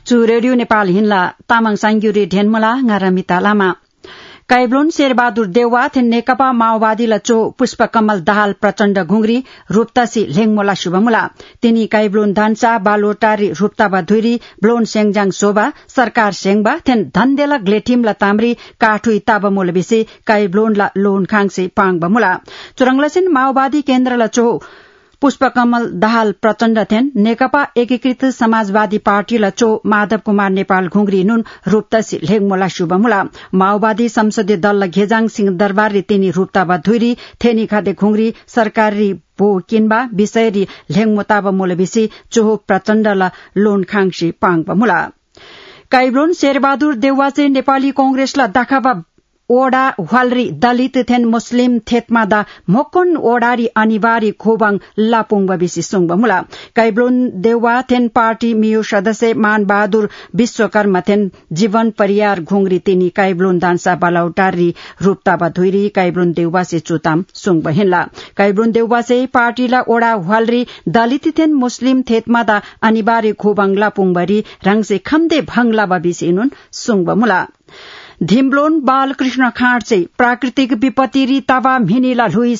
चु रेडियो नेपाल हिन्ला तामाङ सांग्युरी ढेनमला ngaramita लामा काइब्लोन शेरबहादुर देउवा थेन नेकपा माओवादी लचो पुष्पकमल दाहाल प्रचण्ड घुंगरी रूप्तासी लेङमोला शुभमुला तिनी काइब्लोन धान्सा बालोटारी रूप्ताबा धुरी ब्लोन सेङजाङ शोभा सरकार सेङबा थेन धन्देला ग्लेटिमला ताम्री काठुई ताबमोल बिसे काइब्लोनला लोन खाङसे पाङबमुला चुरङलसिन माओवादी केन्द्र लचो पुष्पकमल दाहाल प्रचण्ड थेन नेकपा एकीकृत समाजवादी पार्टी लचो माधव कुमार नेपाल घुंगरी नुन रूप्तासी लेङमोला शुभमुला माओवादी संसदीय दल घेजाङ सिंह दरबार तिनी रूप्ताबा धुरी थेनी खादे घुंगरी सरकारी भो किनबा विषयरी लेङमोताबा मोलबिसी चोहो प्रचण्डला लोन खाङसी पाङबमुला काइब्लोन शेरबहादुर देउवाचे नेपाली कांग्रेसला दाखाबा ओडा वालरी दलित थेन मुस्लिम थेतमादा मोकन ओडारी अनिवार्य खोबाङ लापुङ बिसी सुङबमुला काइब्लोन देउवा थेन पार्टी मियो सदस्य मान बहादुर विश्वकर्मा थेन जीवन परियार घुंगरी तिनी काइब्लोन दान्सा बालौटारी रूप्ताबा धुरी काइब्लोन देउवा से चुताम सुङ बहिनला काइब्लोन देउवा से पार्टीला ओडा वालरी दलित थेन मुस्लिम थेतमादा अनिवार्य खोबाङ लापुङ बरी रंगसे खम्दे भंगला बिसी नुन सुङबमुला धिम्ब्लोन बालकृष्ण खाँड चाहिँ प्राकृतिक विपत्ति री तावा मिनिला लुई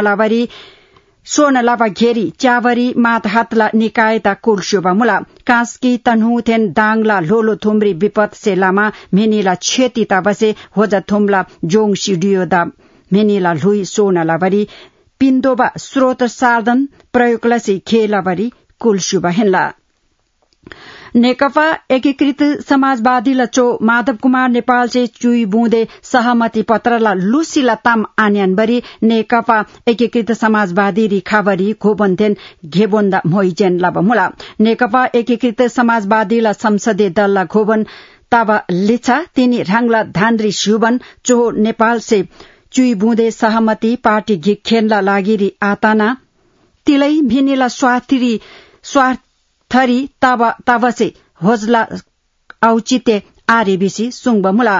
सोनलावा घेरी च्यावरी मात हातला निकायता कुलशोभा मुला कास्की तन्हु थेन दाङला लोलो थुम्री विपत सेलामा मिनिला क्षति ताबसे होजा थुम्ला जोङ सिडियोदा मिनिला लुई सोनलावरी पिन्दोबा स्रोत साधन प्रयोगलसी खेलावरी कुलशोभा हेनला नेकपा एकीकृत समाजवादी लचो माधव कुमार नेपाल से चुई बूंदे सहमति पत्रला लुसीला ताम आन्यानबरी नेकपा एकीकृत समाजवादी रिखावरी घोबन्थेन घेबोन्दा मोइजेन लाबमुला नेकपा एकीकृत समाजवादीला संसदीय दलला घोबन ताबा लिछा तिनी राङला धानरी शिवबन चोहो नेपाल से चुई बूंदे सहमति पार्टी घिक खेनला लागिरी आताना तिलै भिनिला थरी ताबसे होजला औचित्य आरेबिसी सुङबमुला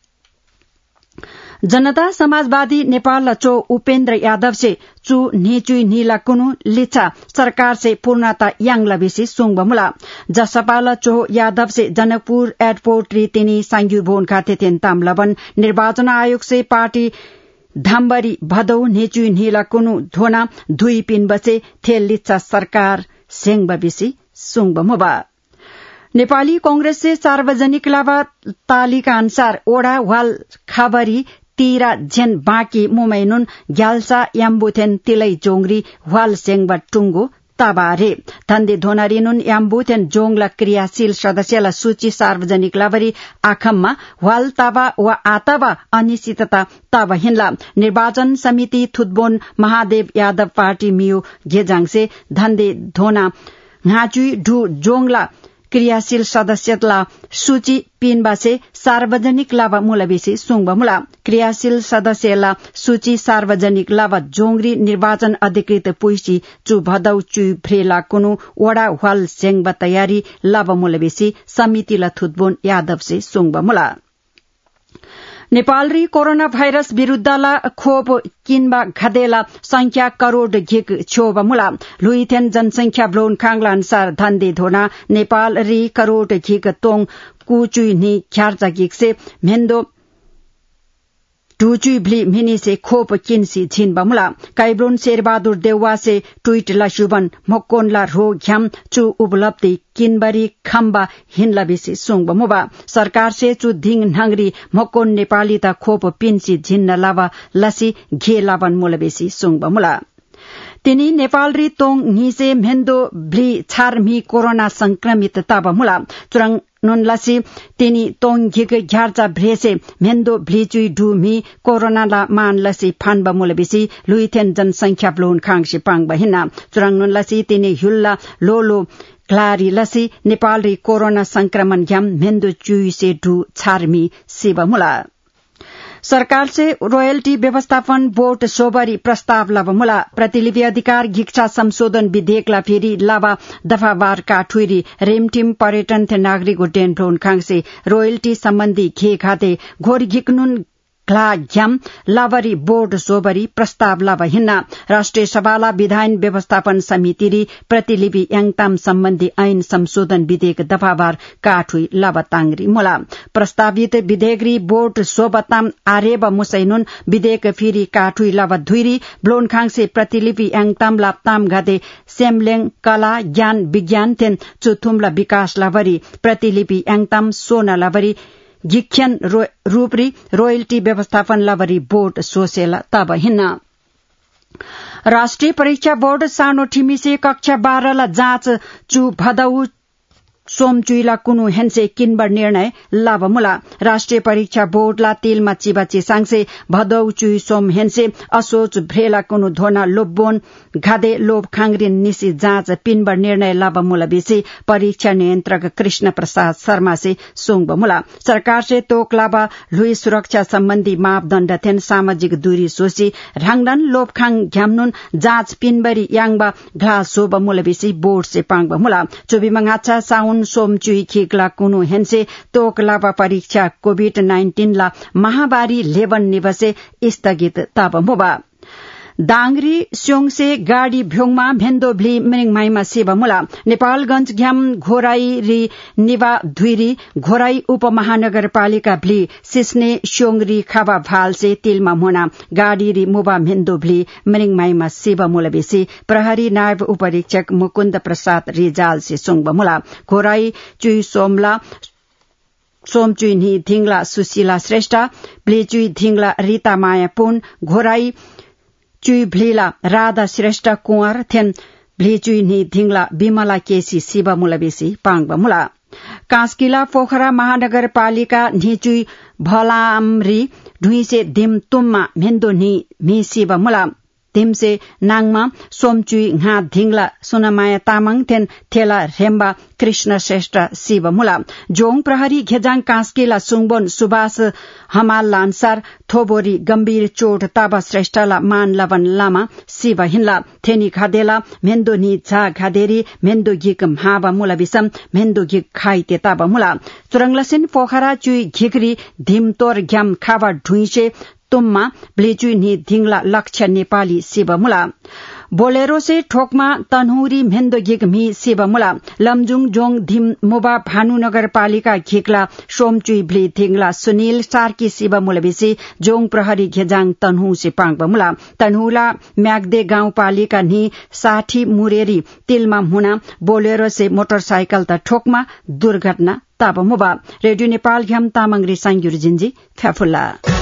जनता समाजवादी नेपाल लचो उपेन्द्र यादव से चु नीचुई नीला कुनु लिच्छा सरकार से पूर्णता यांगला बिसी सुङबमुला जसपा लचो यादव से जनकपुर एयरपोर्ट रीतिनी सांग्यु भोन खाते तेन तामलबन निर्वाचन आयोग से पार्टी धाम्बरी भदौ नीचुई नीला कुनु धोना धुई पिन बसे थेल लिच्छा सरकार सेङबा बिसी सुङबमुबा नेपाली कांग्रेस से सार्वजनिक लाभा तालिका अनुसार ओडा वाल खाबरी तीरा झेन बाँकी मुमैनुन ग्याल्सा याम्बुथेन तिलै जोंगरी वाल सेङबा टुङ्गो ताबारे धन्दे धोनरिनुन याम्बुथेन जोंगला क्रियाशील सदस्यला सूची सार्वजनिक लाभरी आखममा वाल ताबा वा आताबा अनिश्चितता ताबा हिन्ला निर्वाचन समिति थुतबोन महादेव यादव पार्टी मियो घेजाङसे धन्दे धोना घाचुई ढु जोंगला क्रियाशील सदस्यला सूची पिनबासे सार्वजनिक लाभा मूलबेसी सुङबमुला क्रियाशील सदस्यला सूची सार्वजनिक लाभा जोंगरी निर्वाचन अधिकृत पुइसी चु भदौ चु भ्रेला कुनु वडा वाल सेङबा तयारी लाभा मूलबेसी समितिला थुतबोन यादव से सुङबमुला नेपाल री कोरोना भाइरस विरूद्धला खोप किनबा घदेला संख्या करोड़ घिक छ्योबमुला लुइथेन जनसंख्या ब्लोन खाङला अनुसार धन्दे धोना नेपाल री करोड़ घिक तोङ कुचुई नि ख्यार्चा घिक से मेन्दो ढुचुई भ्ली मिनी से खोप किन्सी झिनबमुला काइब्लोन शेरबहादुर देउवा से ट्वीट ला शुभन मोक्कोनला रो घ्याम चु उपलब्धि किनबरी खम्बा हिनला बिसी सुङबमुबा सरकार से चु धिङ नंगरी मोक्कोन नेपाली ता खोप पिन्सी झिन्न लावा लसी घे लावन मुलबेसी सुङबमुला तिनी नेपाल री तोङ निसे मेन्दो भ्ली छारमी कोरोना संक्रमित ताबमुला चुरङ नुनलसी तिनी तोङ घिक घ्यार्चा भ्रेसे मेन्दो भ्लिचुई ढुमी कोरोना ला मान लसी फानबा मुलबिसी लुइथेन जनसंख्या ब्लोन खाङसी पाङ बहिना चुरङ नुनलसी तिनी हुल्ला लोलो ग्लारी लसी नेपाल री कोरोना संक्रमण घ्याम मेन्दो चुई से ढु छारमी सिबमुला सरकार से रोयल्टी व्यवस्थापन बोर्ड सोबरी प्रस्ताव लाभमुला प्रतिलिपि अधिकार घिक्षा संशोधन विधेयकला फेरि लाभा दफावार काठुरी रेमटिम पर्यटन थे नागरिक उड्डयन भ्लोन खाङसे रोयल्टी सम्बन्धी घे खाते घोर घिक्नुन घ्ला घ्याम लावरी बोर्ड सोबरी प्रस्ताव लाभ हिन्ना राष्ट्रिय सभाला विधान व्यवस्थापन समिति प्रतिलिपि याङताम सम्बन्धी ऐन संशोधन विधेयक दफावार काठुई लाभ तांगरी मोला प्रस्तावित विधेयक बोर्ड सोबताम आरेब मुसैनुन विधेयक फिरी काठुई लाभ धुइरी ब्लोनखाङसे प्रतिलिपि याङताम लाप्ताम घाते सेमलेङ कला ज्ञान विज्ञान तेन चुथुम्ला विकास लाभरी प्रतिलिपि याङताम सोना लाभरी गिख्यान रूपरी रोयल्टी व्यवस्थापन लाभरी बोर्ड सोसेला तब हिन्ना राष्ट्रिय परीक्षा बोर्ड सानो ठिमिसे कक्षा 12 ला जाँच चु भदौ सोमचुइला कुनु हेन्से किनबर निर्णय लाभ मुला राष्ट्रिय परीक्षा बोर्डला तिलमा चिबाची सांगसे भदौ चुई सोम हेन्से असोच भ्रेला कुनु धोना लोब्बोन घादे लोभ खांग्रिन निसी जाँच पिनबर निर्णय लाभ मुला बेसी परीक्षा नियन्त्रक कृष्ण प्रसाद शर्मा से सोंग मुला सरकार से तोक लाभ लुई सुरक्षा सम्बन्धी मापदण्ड थेन सामाजिक दूरी सोची राङडन लोभ खाङ घ्याम्नुन जाँच पिनबरी याङबा घ्ला सोब मुला बेसी बोर्ड से पाङबा मुला चोबी मंगाचा साउन सोमचुई खिगला कुनु हेन्से तोक लाभ परीक्षा कोभिड-19 ला महामारी लेबन निवसे स्थगित ताब मुबा दाङरी स्योङसे गाडी भ्योङमा भेन्दो भ्ली मिरिङमाईमा सेवा मुला नेपालगंज घ्याम घोराई री निवा धुइरी घोराई उपमहानगरपालिका भ्ली सिस्ने स्योङरी खाबा भालसे तिलमा मोना गाडी री मुबा भेन्दो भ्ली मिरिङमाईमा सेवा मुला बेसी प्रहरी नायब उपरीक्षक मुकुन्द प्रसाद रिजाल से सुङब मुला घोराई चुई सोमला सोमचुई नि धिङला सुशीला श्रेष्ठ ब्लेचुई धिङला रीता माया पुन घोराई चुई भ्लीला राधा श्रेष्ठ कुंवर थेन भ्लीचुई नि धिङला विमला केसी शिव मुला बेसी पाङबा मुला कास्किला पोखरा महानगरपालिका निचुई भलामरी ढुइसे धिम तुम्मा भेन्दो नि मी शिव मुला धिमसे नाङमा सोमचुई घा धिङला सुनमाया तामाङ थेन थेला रेम्बा कृष्ण श्रेष्ठ शिव मुला जोङ प्रहरी घेजाङ कास्केला सुङबोन सुभाष हमाल लान्सार थोबोरी गम्भीर चोट ताबा श्रेष्ठला मान लवन लामा शिव हिन्ला थेनी खादेला मेन्दो नि झा घादेरी मेन्दो घिक हाबा मुला बिसम मेन्दो घिक खाइते ताबा मुला तुरंगलसिन पोखरा चुई घिकरी धिमतोर घ्याम खाबा ढुइसे तुम्मा ब्लेचुई नि धिङला लक्ष्य नेपाली शिव मुला बोलेरो से ठोकमा तनहुरी मेन्दो घिक मी शिव मुला लमजुङ जोङ धिम मुबा भानु नगरपालिका घिकला सोमचुई भ्ली धिङला सुनील सार्की शिव मुला बेसी जोङ प्रहरी घेजाङ तनहु से पाङबा मुला तनहुला म्याग्दे गाउँपालिका नि 60 मुरेरी तिलमा हुना बोलेरो से मोटरसाइकल त ठोकमा दुर्घटना ताब मुबा रेडियो नेपाल घ्याम तामाङ रिसाङ युर्जिन्जी फ्याफुल्ला